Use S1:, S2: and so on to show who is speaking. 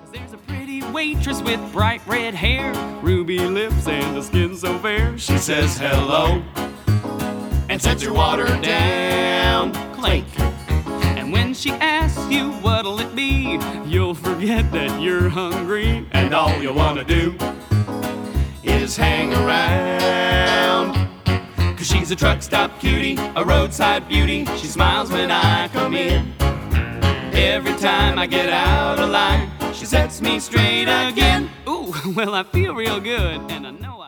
S1: There's a pretty waitress with bright red hair, ruby lips and a skin so fair. She says hello and sets your water down, clink. And when she asks you what'll it be, you'll forget that you're hungry, and all you wanna do is hang around. 'Cause she's a truck stop cutie, a roadside beauty. She smiles when I come in. Every time I get out of line, she sets me straight again. Ooh, well, I feel real good, and I know